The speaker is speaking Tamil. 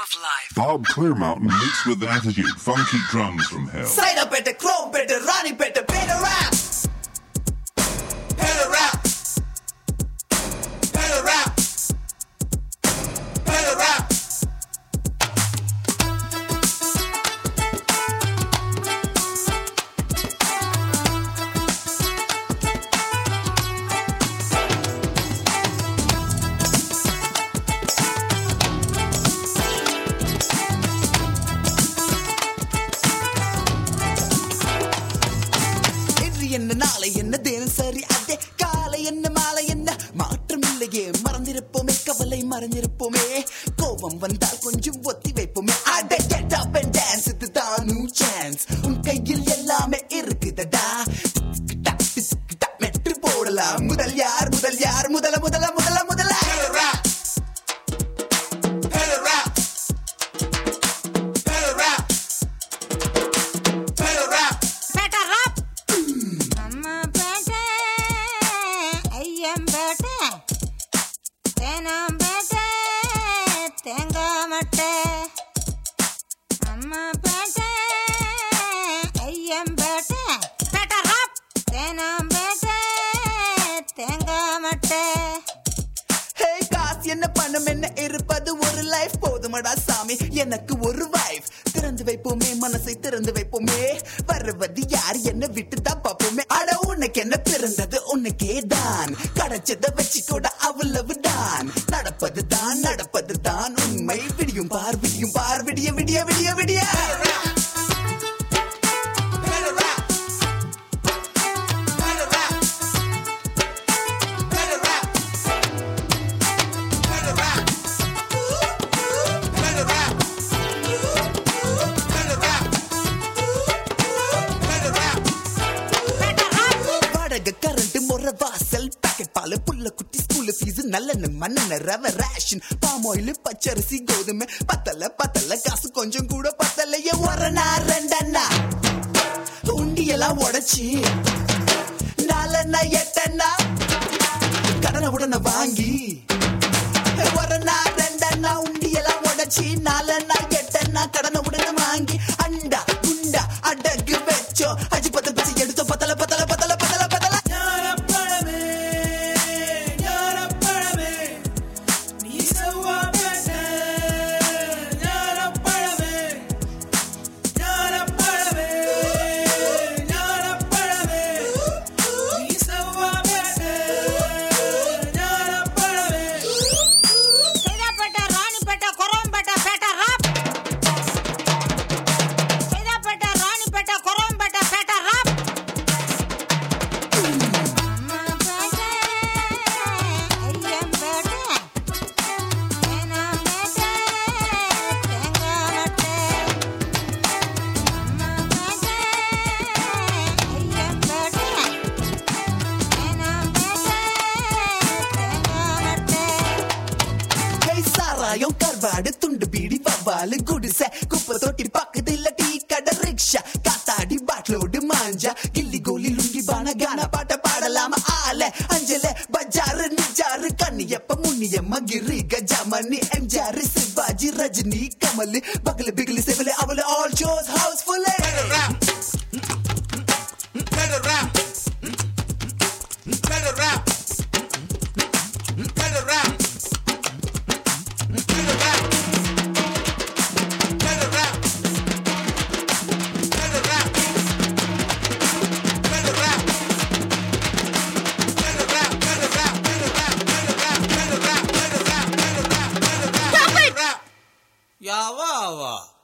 of life. Bob Clearmountain mixed with attitude, funky drums from hell. Side up at the chrome, better Ronnie, better rap. Better rap. Better rap. Better rap. என்ன நாளை என்ன தினம் சரி அதே காலை என்ன மாலை என்ன மாற்றம் இல்லையே மறந்திருப்போமே கவலை மறந்திருப்போமே கோபம் வந்தால் கொஞ்சம் ஒத்தி வைப்போமே அட கெட் அப் அண்ட் டான்ஸ் இதுதான் சான்ஸ் உன் கையில் எல்லாமே இருக்குதடா மெட்டு போடலாம் முதல் யார் முதல் யார் முதல முதல முதல முதல என்ன பணம் என்ன இருப்பது ஒரு லைஃப் போதுமடா சாமி எனக்கு ஒரு வைஃப் திறந்து வைப்போமே மனசை திறந்து வைப்போமே வருவது யார் என்ன விட்டுதான் பார்ப்போமே அட உனக்கு என்ன பிறந்தது உனக்கே தான் கிடைச்சத வச்சுக்கூட அவ்வளவு தான் நடப்பது தான் உண்மை விடியும் பார் விடிய விடிய விடிய விடிய கரண்ட் முறை வாசல் பாக்கெட் பால் புள்ள குட்டி ஸ்கூல் ஃபீஸ் நல்லெண்ண மண்ணெண்ண ரவ ரேஷன் பாம் ஆயில் பச்சரிசி கோதுமை பத்தல காசு கொஞ்சம் கூட பத்தலையே ஒரணா ரெண்டண்ணா உண்டியெல்லாம் உடைச்சி நாலண்ணா எட்டண்ணா கடனை உடனே வாங்கி ஒரணா ரெண்டண்ணா உண்டியெல்லாம் உடைச்சி நாலண்ணா எட்டண்ணா கடனை உடனே வாங்கி அண்டா குண்டா அடகு வச்சோ அஜி பத்தல் பசி எடுத்தோ பத்தல கர்வாடு துண்டு பீடி வவ்வாலு குடிசை குப்பை தொட்டி பக்கத்துல டீ கடை ரிக்ஷா காத்தாடி பாட்லோடு மாஞ்சா கில்லி கோலி லுங்கி பான கான பாட்ட பாடலாம ஆல அஞ்சல பஜாரு நிஜாரு கண்ணியப்ப முன்னியம்மா கிரி கஜாமணி எம்ஜிஆர் சிவாஜி ரஜினி கமல் பகல பிகலி செவல அவல all shows housefull Ja, wa.